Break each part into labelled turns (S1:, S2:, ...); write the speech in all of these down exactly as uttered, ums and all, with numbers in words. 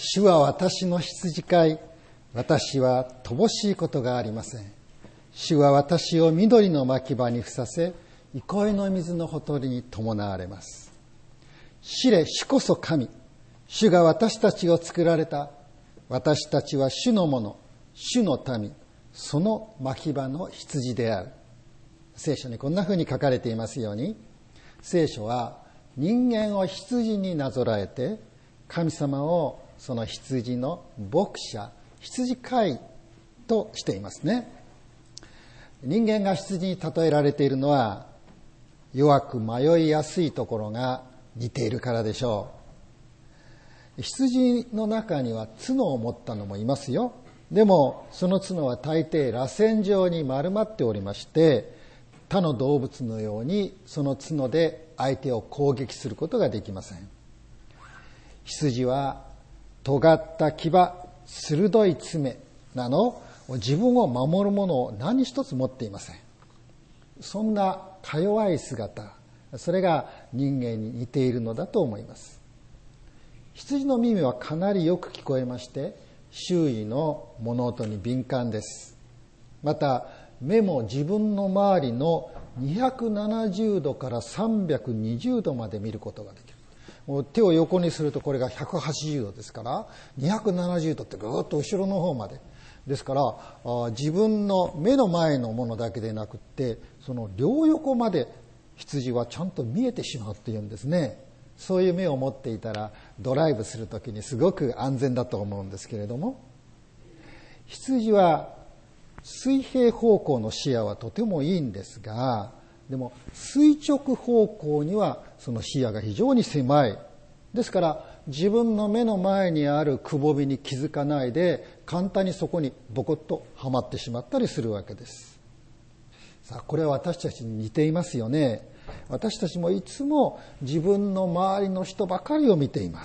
S1: 主は私の羊飼い、私は乏しいことがありません。主は私を緑の牧場にふさせ、憩いの水のほとりに伴われます。知れ、主こそ神。主が私たちを作られた。私たちは主のもの、主の民、その牧場の羊である。聖書にこんな風に書かれていますように、聖書は人間を羊になぞらえて、神様をその羊の牧者、羊飼いとしていますね。人間が羊に例えられているのは、弱く迷いやすいところが似ているからでしょう。羊の中には角を持ったのもいますよ。でもその角は大抵螺旋状に丸まっておりまして、他の動物のようにその角で相手を攻撃することができません。羊は尖った牙、鋭い爪など自分を守るものを何一つ持っていません。そんなか弱い姿、それが人間に似ているのだと思います。羊の耳はかなりよく聞こえまして、周囲の物音に敏感です。また目も自分の周りのにひゃくななじゅうどからさんびゃくにじゅうどまで見ることができる。もう手を横にするとこれがひゃくはちじゅうどですから、にひゃくななじゅうどってぐーっと後ろの方までですから、自分の目の前のものだけでなくって、その両横まで羊はちゃんと見えてしまうっていうんですね。そういう目を持っていたらドライブするときにすごく安全だと思うんですけれども、羊は水平方向の視野はとてもいいんですが、でも垂直方向にはその視野が非常に狭い。ですから自分の目の前にあるくぼみに気づかないで、簡単にそこにボコッとはまってしまったりするわけです。さあ、これは私たちに似ていますよね。私たちもいつも自分の周りの人ばかりを見ています。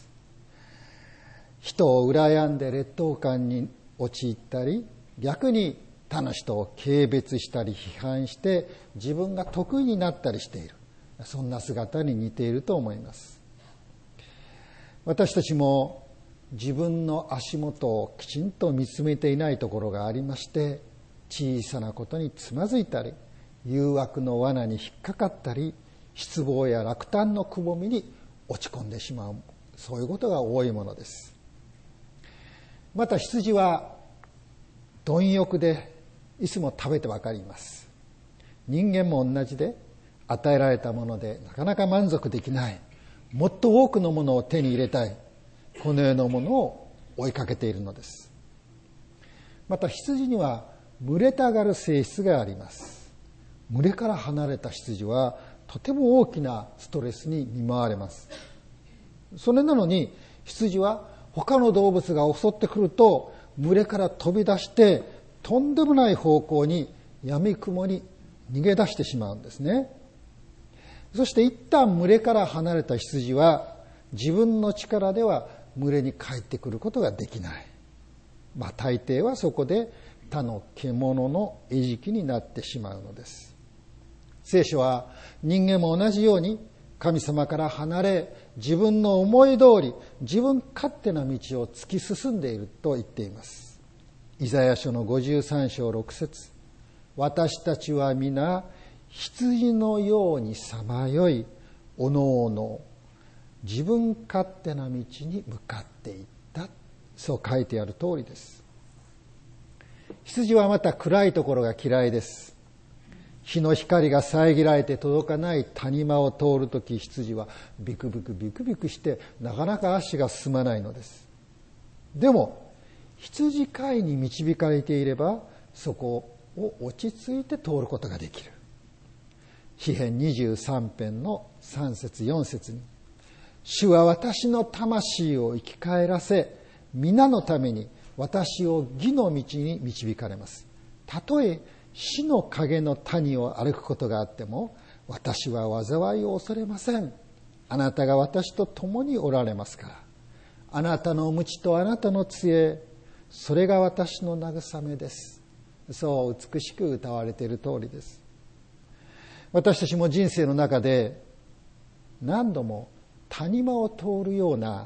S1: 人を羨んで劣等感に陥ったり、逆に他の人を軽蔑したり批判して自分が得意になったりしている。そんな姿に似ていると思います。私たちも自分の足元をきちんと見つめていないところがありまして、小さなことにつまずいたり、誘惑の罠に引っかかったり、失望や落胆のくぼみに落ち込んでしまう、そういうことが多いものです。また羊は貪欲でいつも食べてばかりいます。人間も同じで、与えられたものでなかなか満足できない、もっと多くのものを手に入れたい、この世のものを追いかけているのです。また羊には群れたがる性質があります。群れから離れた羊はとても大きなストレスに見舞われます。それなのに羊は他の動物が襲ってくると、群れから飛び出してとんでもない方向に闇雲に逃げ出してしまうんですね。そして一旦群れから離れた羊は自分の力では群れに帰ってくることができない。まあ大抵はそこで他の獣の餌食になってしまうのです。聖書は人間も同じように神様から離れ、自分の思い通り自分勝手な道を突き進んでいると言っています。イザヤ書のごじゅうさんしょうろくせつ、私たちは皆羊のようにさまよい、おのおの自分勝手な道に向かっていった、そう書いてある通りです。羊はまた暗いところが嫌いです。日の光が遮られて届かない谷間を通るとき、羊はビクビクビクビクしてなかなか足が進まないのです。でも羊飼いに導かれていれば、そこを落ち着いて通ることができる。詩編にじゅうさんぺんのさんせつよんせつに、主は私の魂を生き返らせ、皆のために私を義の道に導かれます。たとえ死の影の谷を歩くことがあっても、私は災いを恐れません。あなたが私と共におられますから。あなたの鞭とあなたの杖、それが私の慰めです。そう美しく歌われている通りです。私たちも人生の中で何度も谷間を通るような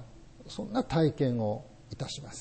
S1: そんな体験をいたします。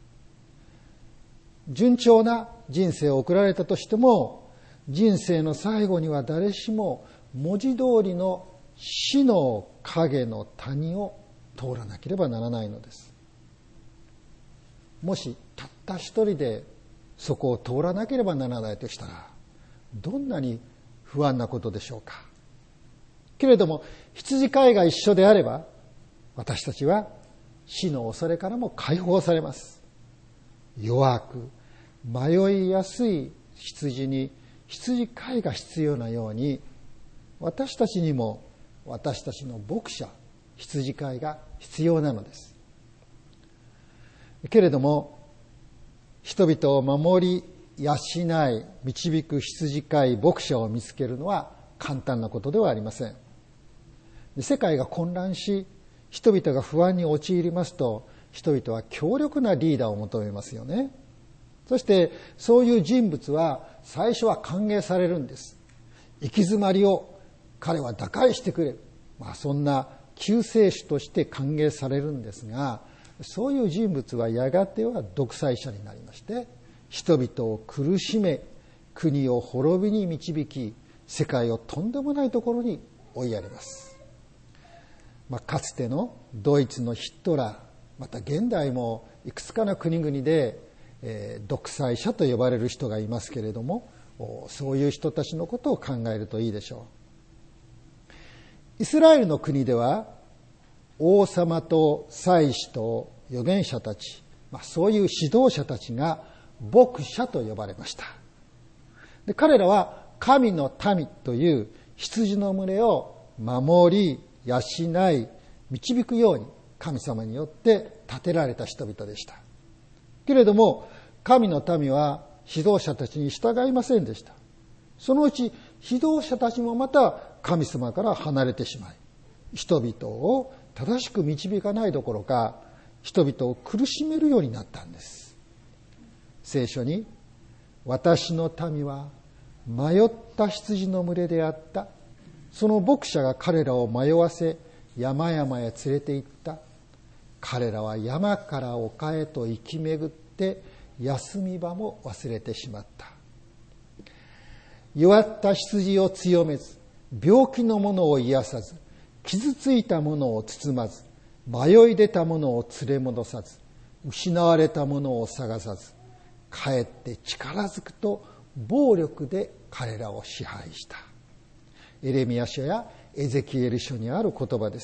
S1: 順調な人生を送られたとしても、人生の最後には誰しも文字通りの死の影の谷を通らなければならないのです。もしたった一人でそこを通らなければならないとしたら、どんなに不安なことでしょうか。けれども羊飼いが一緒であれば、私たちは死の恐れからも解放されます。弱く迷いやすい羊に羊飼いが必要なように、私たちにも私たちの牧者羊飼いが必要なのです。けれども人々を守り養い導く羊飼い牧者を見つけるのは簡単なことではありません。世界が混乱し、人々が不安に陥りますと、人々は強力なリーダーを求めますよね。そしてそういう人物は最初は歓迎されるんです。行き詰まりを彼は打開してくれる、まあ、そんな救世主として歓迎されるんですが、そういう人物はやがては独裁者になりまして、人々を苦しめ、国を滅びに導き、世界をとんでもないところに追いやります。まあ、かつてのドイツのヒットラー、また現代もいくつかの国々で、えー、独裁者と呼ばれる人がいますけれども、そういう人たちのことを考えるといいでしょう。イスラエルの国では王様と祭司と預言者たち、まあ、そういう指導者たちが牧者と呼ばれました。で、彼らは神の民という羊の群れを守り養い導くように神様によって立てられた人々でした。けれども神の民は指導者たちに従いませんでした。そのうち指導者たちもまた神様から離れてしまい、人々を正しく導かないどころか、人々を苦しめるようになったんです。聖書に、私の民は迷った羊の群れであった。その牧者が彼らを迷わせ、山々へ連れて行った。彼らは山から丘へと行き巡って、休み場も忘れてしまった。弱った羊を強めず、病気の者を癒さず、傷ついた者を包まず、迷い出た者を連れ戻さず、失われた者を探さず、かえって力ずくと暴力で彼らを支配した。エレミヤ書やエゼキエル書にある言葉です。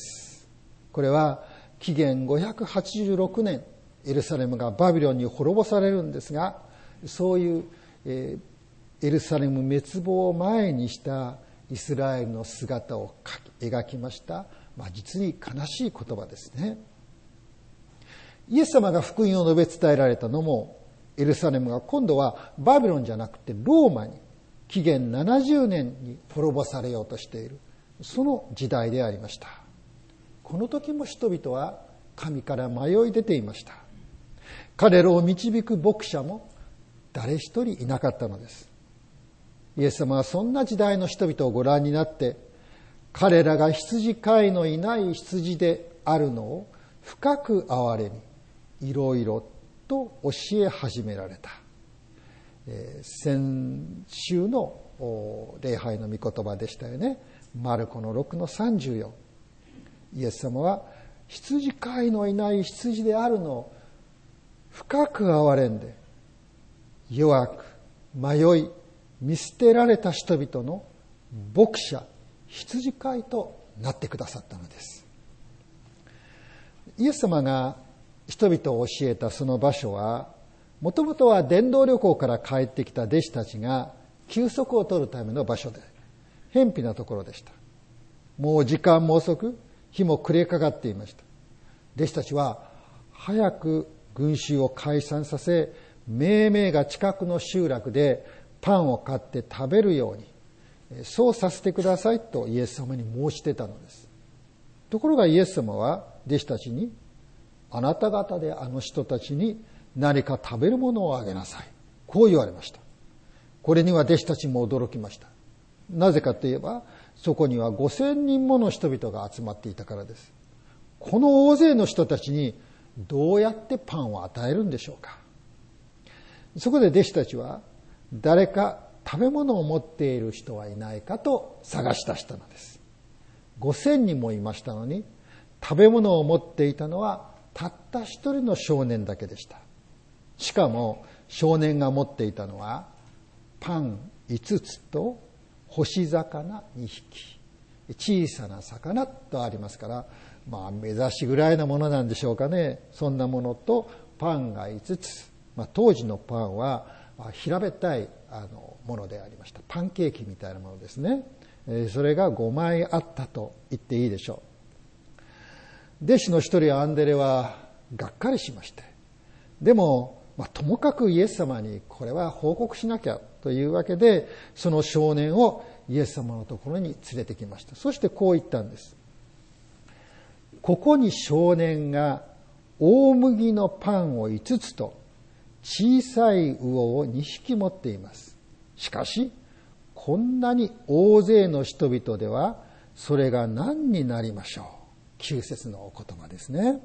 S1: これは紀元ごひゃくはちじゅうろくねん、エルサレムがバビロンに滅ぼされるんですが、そういう、えー、エルサレム滅亡を前にしたイスラエルの姿を描きました、まあ、実に悲しい言葉ですね。イエス様が福音を述べ伝えられたのも、エルサレムが今度はバビロンじゃなくてローマに紀元ななじゅうねんに滅ぼされようとしている、その時代でありました。この時も人々は神から迷い出ていました。彼らを導く牧者も誰一人いなかったのです。イエス様はそんな時代の人々をご覧になって、彼らが羊飼いのいない羊であるのを深く憐れみ、いろいろと教え始められた。えー、先週の礼拝の御言葉でしたよね。マルコのろくのさんじゅうよん。イエス様は羊飼いのいない羊であるのを深く憐れんで、弱く迷い見捨てられた人々の牧者、羊飼いとなってくださったのです。イエス様が人々を教えたその場所は、もともとは伝道旅行から帰ってきた弟子たちが休息を取るための場所で、偏僻なところでした。もう時間も遅く、日も暮れかかっていました。弟子たちは早く群衆を解散させ、めいめいが近くの集落でパンを買って食べるように、そうさせてくださいとイエス様に申し出たのです。ところがイエス様は弟子たちに、あなた方であの人たちに何か食べるものをあげなさい。こう言われました。これには弟子たちも驚きました。なぜかといえば、そこにはごせんにんもの人々が集まっていたからです。 この大勢の人たちにどうやってパンを与えるんでしょうか。そこで弟子たちは誰か食べ物を持っている人はいないかと探し出したのです。ごせんにんもいましたのに、食べ物を持っていたのはたった一人の少年だけでした。しかも少年が持っていたのはパンいつつと干し魚にひき、小さな魚とありますから、まあ目指しぐらいなものなんでしょうかね。そんなものとパンがいつつ、まあ、当時のパンは平べったいあのものでありました。パンケーキみたいなものですね。それがごまいあったと言っていいでしょう。弟子の一人アンデレはがっかりしまして、でも、まあ、ともかくイエス様にこれは報告しなきゃというわけで、その少年をイエス様のところに連れてきました。そしてこう言ったんです。ここに少年が大麦のパンをいつつと小さい魚をにひき持っています。しかしこんなに大勢の人々ではそれが何になりましょう。きゅう節のお言葉ですね。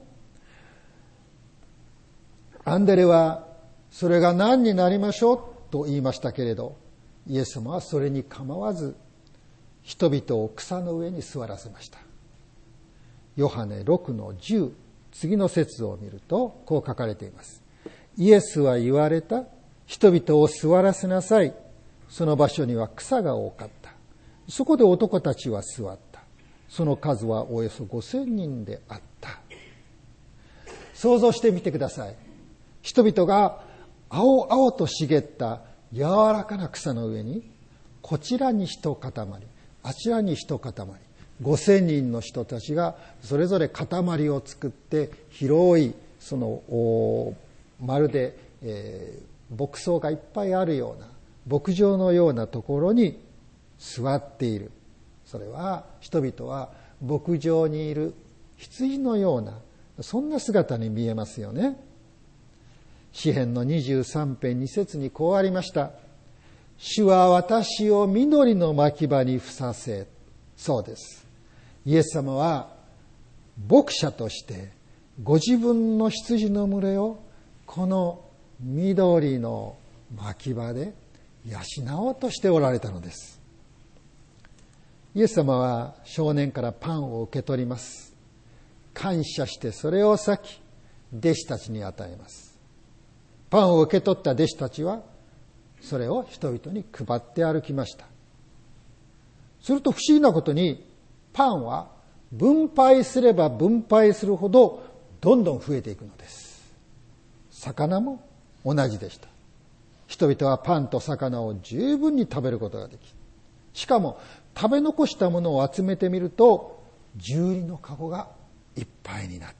S1: アンデレはそれが何になりましょうと言いましたけれど、イエス様はそれに構わず人々を草の上に座らせました。ヨハネろくのじゅう、次の節を見るとこう書かれています。イエスは言われた。人々を座らせなさい。その場所には草が多かった。そこで男たちは座った。その数はおよそごせんにんであった。想像してみてください。人々が青々と茂った柔らかな草の上に、こちらに一塊、あちらに一塊、ごせんにんの人たちがそれぞれ塊を作って、広いそのまるで、えー、牧草がいっぱいあるような牧場のようなところに座っている。それは人々は牧場にいる羊のような、そんな姿に見えますよね。詩編のにじゅうさん編に節にこうありました。主は私を緑の牧場にふさせ。そうです。イエス様は牧者としてご自分の羊の群れをこの緑の牧場で養おうとしておられたのです。イエス様は少年からパンを受け取ります。感謝してそれを裂き、弟子たちに与えます。パンを受け取った弟子たちはそれを人々に配って歩きました。すると不思議なことに、パンは分配すれば分配するほどどんどん増えていくのです。魚も同じでした。人々はパンと魚を十分に食べることができ、しかも食べ残したものを集めてみるとじゅうにのかごがいっぱいになった。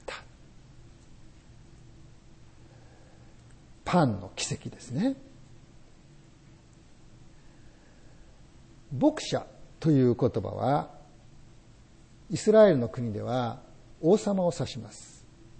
S1: パンの奇跡ですね。牧者という言葉はイスラエルの国では王様を指します。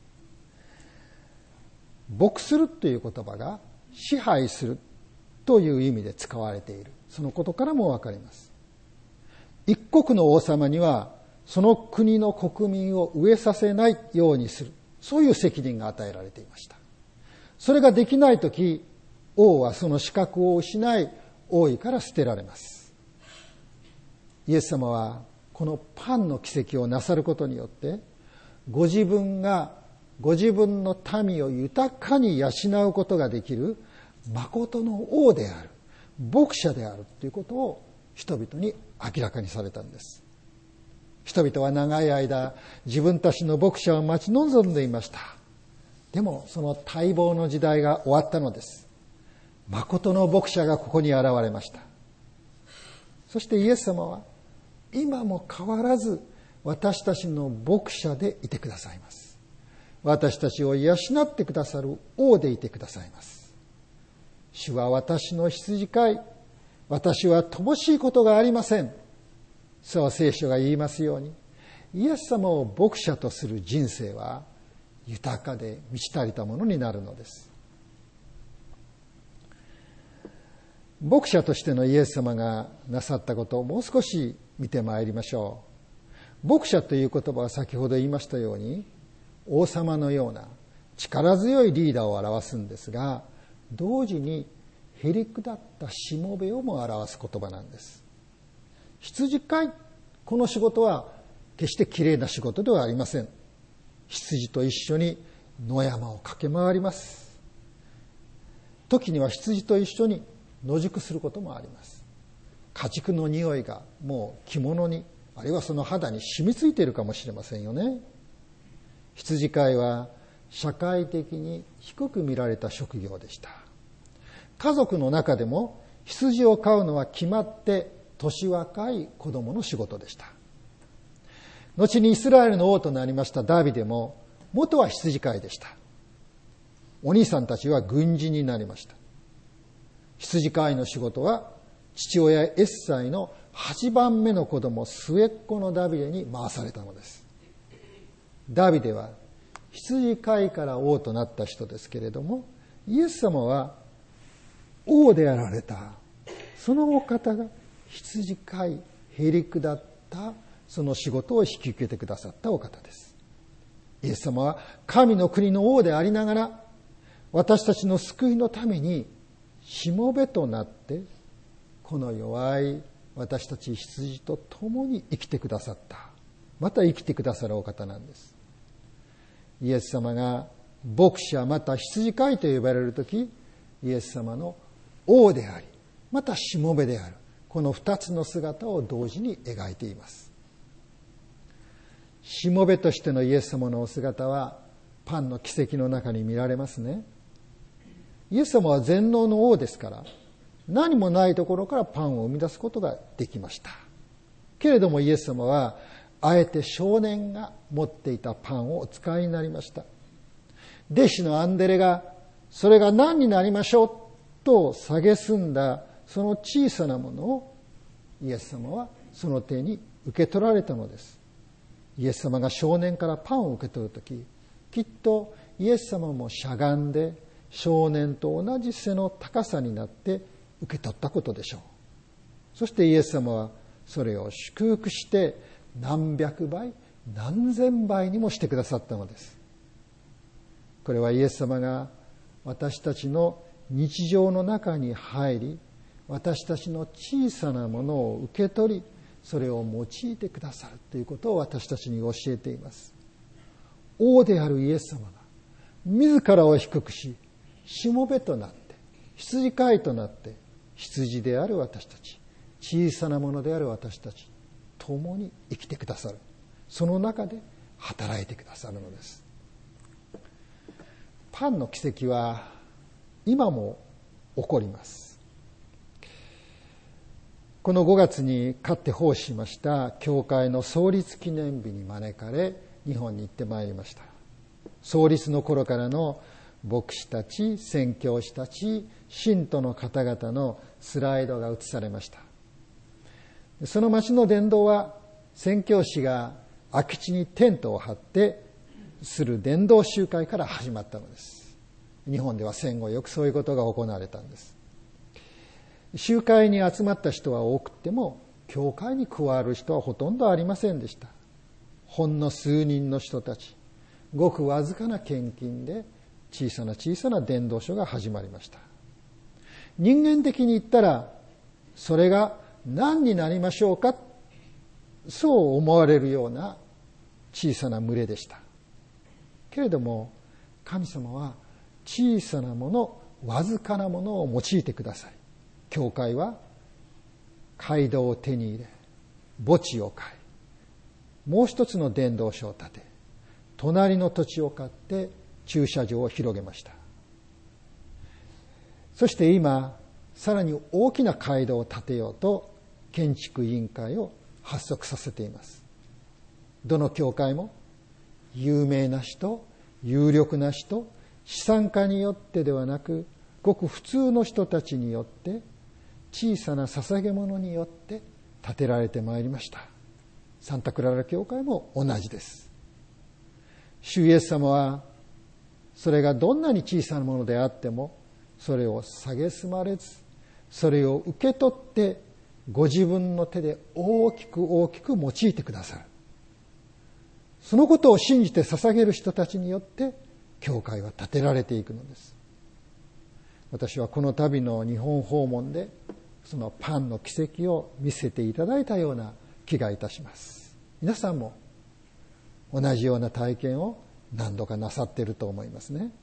S1: 牧するという言葉が支配するという意味で使われている。そのことからもわかります。一国の王様にはその国の国民を飢えさせないようにする、そういう責任が与えられていました。それができないとき、王はその資格を失い、王位から捨てられます。イエス様はこのパンの奇跡をなさることによって、ご自分がご自分の民を豊かに養うことができる誠の王である、牧者であるということを人々に明らかにされたんです。人々は長い間自分たちの牧者を待ち望んでいました。でもその待望の時代が終わったのです。誠の牧者がここに現れました。そしてイエス様は今も変わらず私たちの牧者でいてくださいます。私たちを養ってくださる王でいてくださいます。主は私の羊飼い、私は乏しいことがありません。そう聖書が言いますように、イエス様を牧者とする人生は豊かで満ち足りたものになるのです。牧者としてのイエス様がなさったことをもう少し見てまいりましょう。 牧者という言葉は先ほど言いましたように、王様のような力強いリーダーを表すんですが、同時にへりくだったしもべをも表す言葉なんです。羊飼い、この仕事は決してきれいな仕事ではありません。羊と一緒に野山を駆け回ります。時には羊と一緒に野宿することもあります。家畜の匂いがもう着物に、あるいはその肌に染みついているかもしれませんよね。羊飼いは社会的に低く見られた職業でした。家族の中でも羊を飼うのは決まって年若い子供の仕事でした。後にイスラエルの王となりましたダビデも元は羊飼いでした。お兄さんたちは軍人になりました。羊飼いの仕事は父親エッサイのはちばんめの子供末っ子のダビデに回されたのです。ダビデは羊飼いから王となった人ですけれども、イエス様は王であられたそのお方が羊飼い、へりくだったその仕事を引き受けてくださったお方です。イエス様は神の国の王でありながら、私たちの救いのためにしもべとなってこの弱い私たち羊と共に生きてくださった、また生きてくださるお方なんです。イエス様が牧者また羊飼いと呼ばれるとき、イエス様の王でありまたしもべである、この二つの姿を同時に描いています。しもべとしてのイエス様のお姿はパンの奇跡の中に見られますね。イエス様は全能の王ですから、何もないところからパンを生み出すことができました。けれどもイエス様はあえて少年が持っていたパンをお使いになりました。弟子のアンデレがそれが何になりましょうと蔑んだその小さなものをイエス様はその手に受け取られたのです。イエス様が少年からパンを受け取るとき、きっとイエス様もしゃがんで少年と同じ背の高さになって受け取ったことでしょう。そしてイエス様はそれを祝福して何百倍何千倍にもしてくださったのです。これはイエス様が私たちの日常の中に入り、私たちの小さなものを受け取り、それを用いてくださるということを私たちに教えています。王であるイエス様が自らを低くし、しもべとなって羊飼いとなって、羊である私たち、小さなものである私たち共に生きてくださる、その中で働いてくださるのです。パンの奇跡は今も起こります。このごがつにかって奉仕しました教会の創立記念日に招かれ、日本に行ってまいりました。創立の頃からの牧師たち、宣教師たち、信徒の方々のスライドが映されました。その町の伝道は、宣教師が空き地にテントを張ってする伝道集会から始まったのです。日本では戦後よくそういうことが行われたんです。集会に集まった人は多くても、教会に加わる人はほとんどありませんでした。ほんの数人の人たち、ごくわずかな献金で小さな小さな伝道所が始まりました。人間的に言ったら、それが何になりましょうか、そう思われるような小さな群れでした。けれども神様は小さなもの、わずかなものを用いてください。教会は街道を手に入れ、墓地を買い、もう一つの伝道所を建て、隣の土地を買って駐車場を広げました。そして今、さらに大きな街道を建てようと建築委員会を発足させています。どの教会も有名な人、有力な人、資産家によってではなく、ごく普通の人たちによって、小さな捧げ物によって建てられてまいりました。サンタクララ教会も同じです。主イエス様は、それがどんなに小さなものであっても、それを蔑まれず、それを受け取って、ご自分の手で大きく大きく用いてくださる。 そのことを信じて捧げる人たちによって教会は建てられていくのです。私はこの度の日本訪問でそのパンの奇跡を見せていただいたような気がいたします。皆さんも同じような体験を何度かなさっていると思いますね。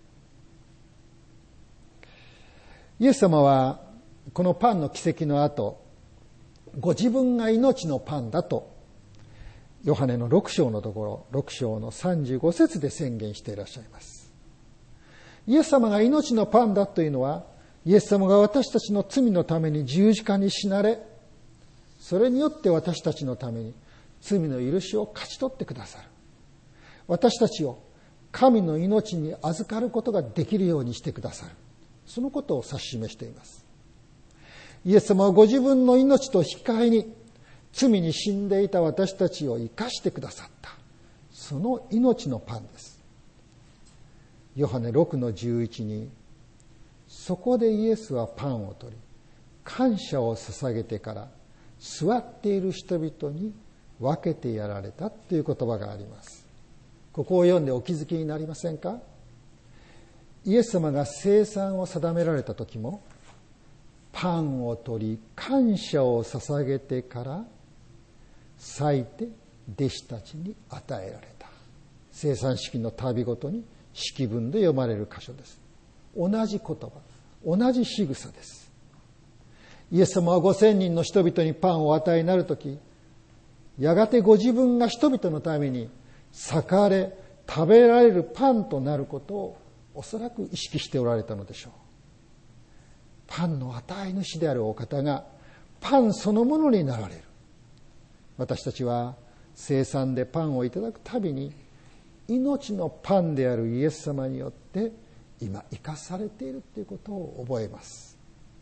S1: イエス様はこのパンの奇跡の後、ご自分が命のパンだとヨハネのろく章のところ、ろく章のさんじゅうご節で宣言していらっしゃいます。イエス様が命のパンだというのは、イエス様が私たちの罪のために十字架に死なれ、それによって私たちのために罪の許しを勝ち取ってくださる。私たちを神の命に預かることができるようにしてくださる。そのことを指し示しています。イエス様はご自分の命と引き換えに罪に死んでいた私たちを生かしてくださった。その命のパンです。ヨハネろくのじゅういちに、そこでイエスはパンを取り、感謝を捧げてから座っている人々に分けてやられたという言葉があります。ここを読んでお気づきになりませんか？イエス様が聖餐を定められた時も、パンを取り感謝を捧げてから裂いて弟子たちに与えられた。聖餐式の旅ごとに式文で読まれる箇所です。同じ言葉、同じ仕草です。イエス様はごせんにんの人々にパンを与えになるとき、やがてご自分が人々のために裂かれ食べられるパンとなることをおそらく意識しておられたのでしょう。パンの与え主であるお方がパンそのものになられる。私たちは聖餐でパンをいただくたびに、命のパンであるイエス様によって今生かされているということを覚えます。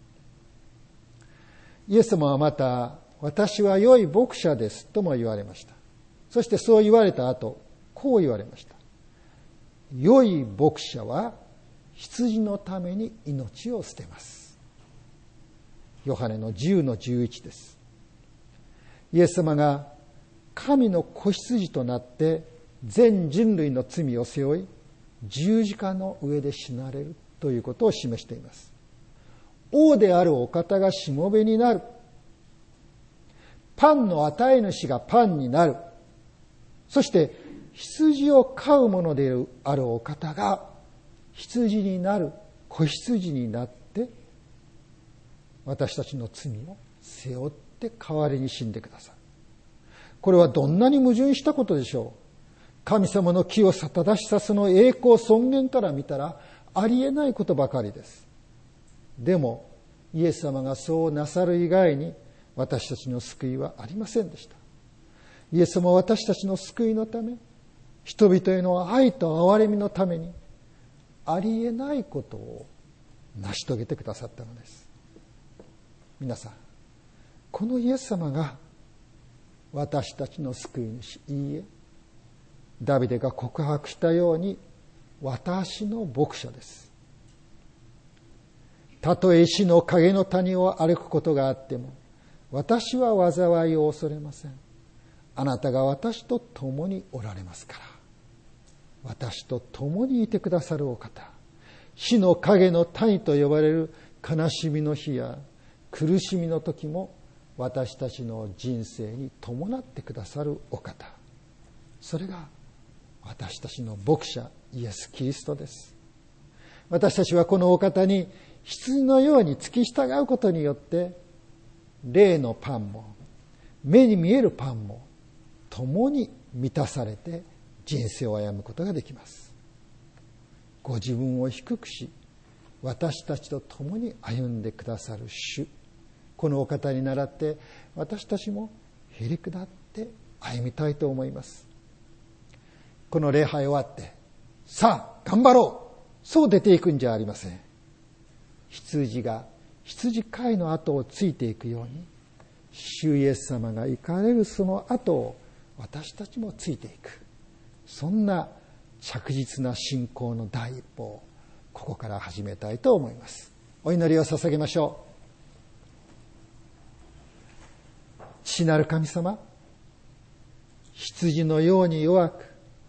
S1: イエス様はまた、私は良い牧者ですとも言われました。そしてそう言われた後、こう言われました。良い牧者は羊のために命を捨てます。ヨハネのじゅうのじゅういちです。イエス様が神の子羊となって全人類の罪を背負い、十字架の上で死なれるということを示しています。王であるお方がしもべになる。パンの与え主がパンになる。そして羊を飼うものであるお方が羊になる、子羊になって私たちの罪を背負って代わりに死んでくださる。これはどんなに矛盾したことでしょう。神様の清さ正しさ、その栄光尊厳から見たらありえないことばかりです。でもイエス様がそうなさる以外に私たちの救いはありませんでした。イエス様は私たちの救いのため、人々への愛と憐れみのためにありえないことを成し遂げてくださったのです。皆さん、このイエス様が私たちの救い主。いいえ、ダビデが告白したように私の牧者です。たとえ死の影の谷を歩くことがあっても、私は災いを恐れません。あなたが私と共におられますから。私と共にいてくださるお方。死の影の谷と呼ばれる悲しみの日や苦しみの時も私たちの人生に伴ってくださるお方。それが私たちの牧者イエス・キリストです。私たちはこのお方に羊のように付き従うことによって霊のパンも目に見えるパンも共に満たされて人生を歩むことができます。ご自分を低くし私たちと共に歩んでくださる主、このお方に倣って私たちもへりくだって歩みたいと思います。この礼拝終わってさあ頑張ろう、そう出ていくんじゃありません。羊が羊飼いの後をついていくように、主イエス様が行かれるその後を私たちもついていく、そんな着実な信仰の第一歩をここから始めたいと思います。お祈りを捧げましょう。父なる神様、羊のように弱く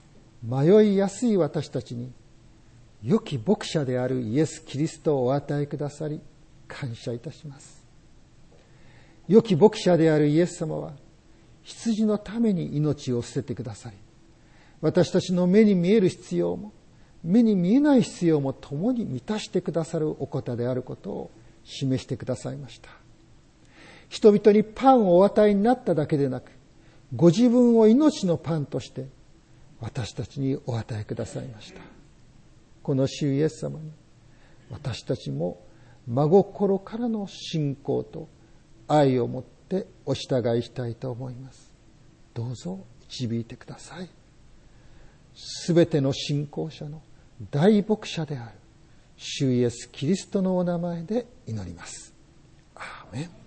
S1: 迷いやすい私たちに良き牧者であるイエス・キリストをお与えくださり感謝いたします。良き牧者であるイエス様は羊のために命を捨ててくださり、私たちの目に見える必要も目に見えない必要も共に満たしてくださるお方であることを示してくださいました。人々にパンをお与えになっただけでなく、ご自分を命のパンとして私たちにお与えくださいました。この主イエス様に私たちも真心からの信仰と愛を持ってお従いしたいと思います。どうぞ導いてください。すべての信仰者の大牧者である主イエスキリストのお名前で祈ります。アーメン。